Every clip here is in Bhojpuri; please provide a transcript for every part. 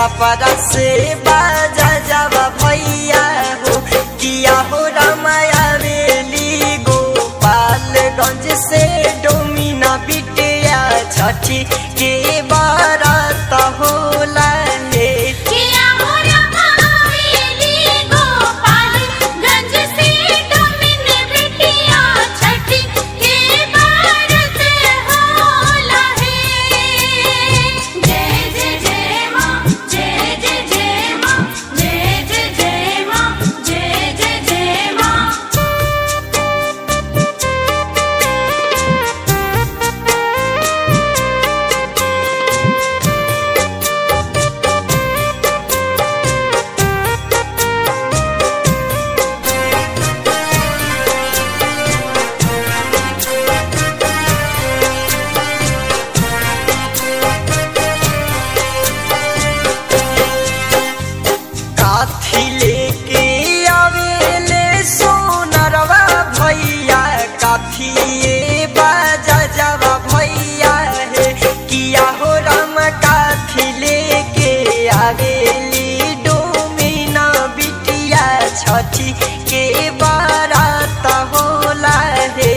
छपरा से बाजा जावा भैया हो किया हो रामाया वेली गोपालगंज से डोमिना बिटिया छठी के बारात होला हे काथी लेके आवेले सोनरवा भैया काथी बाजा जावा भैया हे किया हो राम काथी लेके आवेली डोमिना बिटिया छठी के बारात होला हे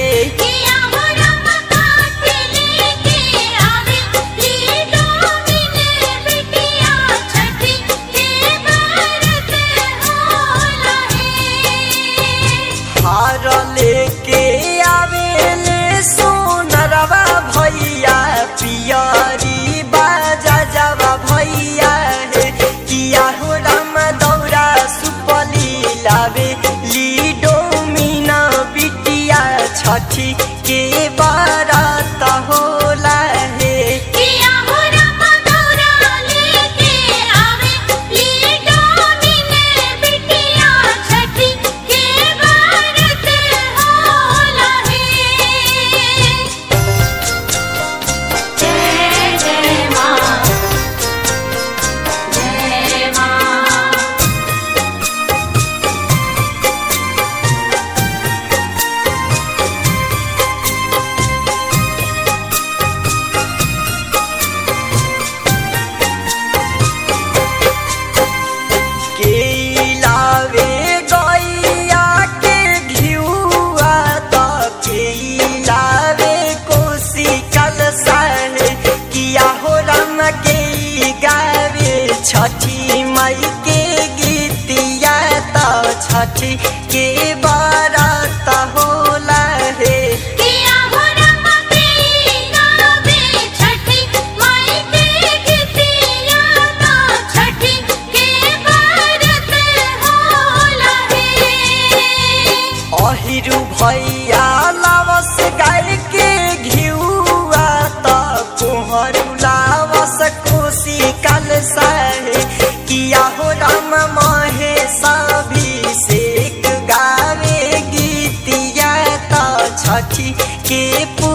हार लेके आवेले सोनरवा भैया पियरी बाजा जावा भैया हे किया हो राम दौरा सुपली लावे ली डोमिना बिटिया छठी के बारात होला हे छठी माई के गीतिया तो छठी के बारात होला हे अहिरु भैया लावस गाय के घिउआ तो कोहरू लावस कोसी कल सहे किया हो राम महेशाभिषेक गावे गीतिया तो छठी के